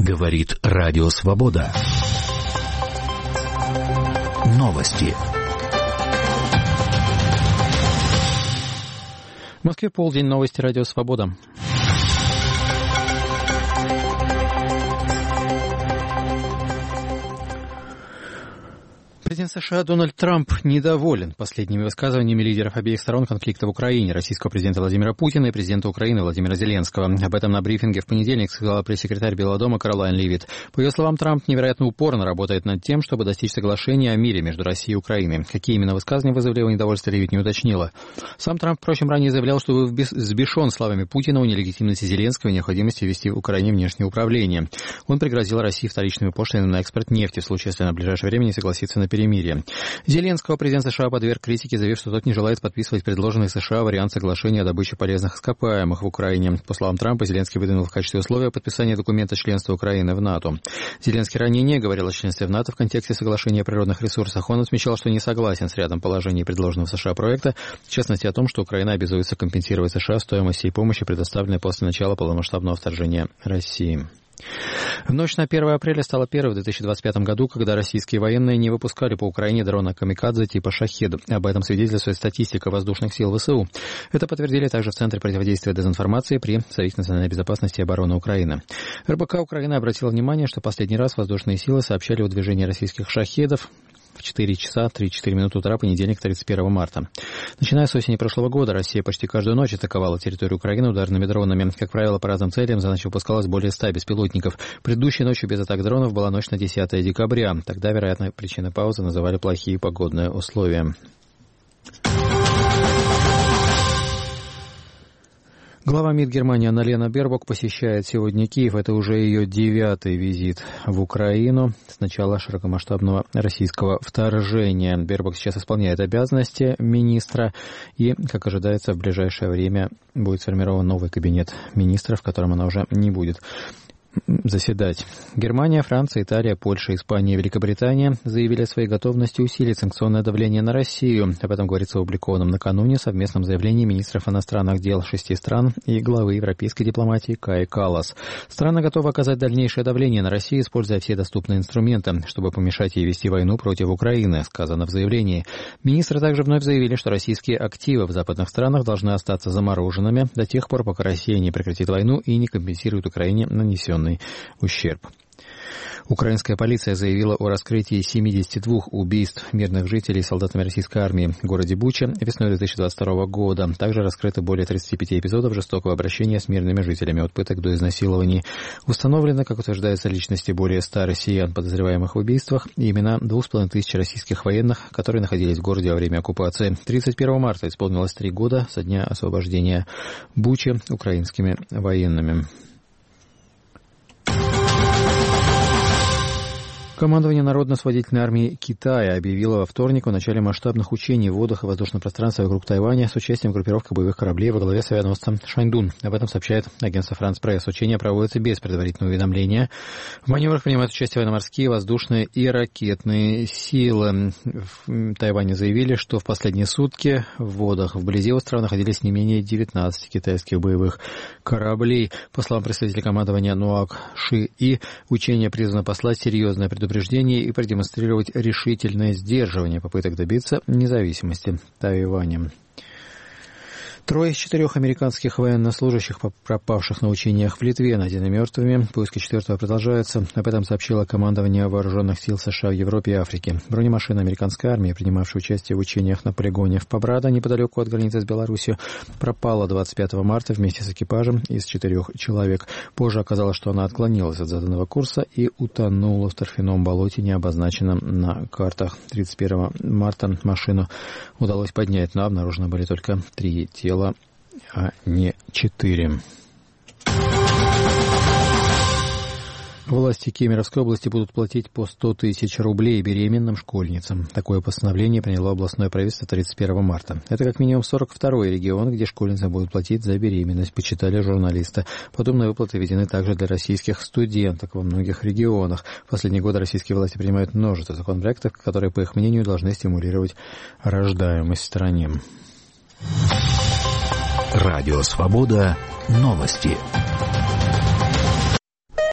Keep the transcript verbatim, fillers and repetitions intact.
Говорит Радио Свобода. Новости. В Москве полдень. Новости Радио Свобода. Президент США Дональд Трамп недоволен последними высказываниями лидеров обеих сторон конфликта в Украине, российского президента Владимира Путина и президента Украины Владимира Зеленского. Об этом на брифинге в понедельник сказала пресс-секретарь Белого дома Каролайн Левит. По ее словам, Трамп невероятно упорно работает над тем, чтобы достичь соглашения о мире между Россией и Украиной. Какие именно высказывания вызвали его недовольство, Левит не уточнила. Сам Трамп, впрочем, ранее заявлял, что взбешен словами Путина о нелегитимности Зеленского и необходимости ввести в Украине внешнее управление. Он пригрозил России вторичными пошлинами на экспорт нефти в случае, если она в ближайшее время не согласится на перемирие. Зеленского президент США подверг критике, заявив, что тот не желает подписывать предложенный США вариант соглашения о добыче полезных ископаемых в Украине. По словам Трампа, Зеленский выдвинул в качестве условия подписания документа членства Украины в НАТО. Зеленский ранее не говорил о членстве в НАТО в контексте соглашения о природных ресурсах. Он отмечал, что не согласен с рядом положений предложенного США проекта, в частности о том, что Украина обязуется компенсировать США стоимость всей помощи, предоставленной после начала полномасштабного вторжения России. В ночь на первое апреля стала первой в две тысячи двадцать пятом году, когда российские военные не выпускали по Украине дрона «Камикадзе» типа «Шахед». Об этом свидетельствует статистика воздушных сил ВСУ. Это подтвердили также в Центре противодействия дезинформации при Совете национальной безопасности и обороны Украины. РБК Украины обратила внимание, что последний раз воздушные силы сообщали о движении российских «Шахедов» в четыре часа тридцать четыре минуты утра, понедельник, тридцать первого марта. Начиная с осени прошлого года, Россия почти каждую ночь атаковала территорию Украины ударными дронами. Как правило, по разным целям за ночь выпускалось более ста беспилотников. Предыдущей ночью без атак дронов была ночь на десятое декабря. Тогда, вероятно, причиной паузы называли плохие погодные условия. Глава МИД Германии Анна-Лена Бербок посещает сегодня Киев. Это уже ее девятый визит в Украину с начала широкомасштабного российского вторжения. Бербок сейчас исполняет обязанности министра, и, как ожидается, в ближайшее время будет сформирован новый кабинет министров, в котором она уже не будет заседать. Германия, Франция, Италия, Польша, Испания и Великобритания заявили о своей готовности усилить санкционное давление на Россию. Об этом говорится в опубликованном накануне совместном заявлении министров иностранных дел шести стран и главы европейской дипломатии Каи Каллас. Страны готовы оказать дальнейшее давление на Россию, используя все доступные инструменты, чтобы помешать ей вести войну против Украины, сказано в заявлении. Министры также вновь заявили, что российские активы в западных странах должны остаться замороженными до тех пор, пока Россия не прекратит войну и не компенсирует Украине нанесенный ущерб. Украинская полиция заявила о раскрытии семидесяти двух убийств мирных жителей солдатами российской армии в городе Буча весной две тысячи двадцать второго года. Также раскрыто более тридцати пяти эпизодов жестокого обращения с мирными жителями, от пыток до изнасилований. Установлено, как утверждается, личности более ста россиян, подозреваемых в убийствах, и имена двух с половиной тысяч российских военных, которые находились в городе во время оккупации. тридцать первого марта исполнилось три года со дня освобождения Бучи украинскими военными. Командование Народно-освободительной армии Китая объявило во вторник о начале масштабных учений в водах и воздушном пространстве вокруг Тайваня с участием группировки боевых кораблей во главе с авианосцем «Шаньдун». Об этом сообщает агентство «Франс Пресс». Учения проводятся без предварительного уведомления. В маневрах принимают участие военно-морские, воздушные и ракетные силы. В Тайване заявили, что в последние сутки в водах вблизи острова находились не менее девятнадцати китайских боевых кораблей. По словам представителя командования Нуак Ши И, учения призваны послать серьезное предупреждение и продемонстрировать решительное сдерживание попыток добиться независимости Тайваня. Трое из четырех американских военнослужащих, пропавших на учениях в Литве, найдены мертвыми. Поиски четвертого продолжаются. Об этом сообщило командование вооруженных сил США в Европе и Африке. Бронемашина американской армии, принимавшая участие в учениях на полигоне в Побрадо, неподалеку от границы с Беларусью, пропала двадцать пятого марта вместе с экипажем из четырех человек. Позже оказалось, что она отклонилась от заданного курса и утонула в торфяном болоте, не обозначенном на картах. тридцать первого марта машину удалось поднять, но обнаружено были только три тела, а не четыре. Власти Кемеровской области будут платить по сто тысяч рублей беременным школьницам. Такое постановление приняло областное правительство тридцать первого марта. Это как минимум сорок второй регион, где школьницы будут платить за беременность, почитали журналисты. Подобные выплаты введены также для российских студенток во многих регионах. В последние годы российские власти принимают множество законопроектов, которые, по их мнению, должны стимулировать рождаемость в стране. Радио Свобода. Новости.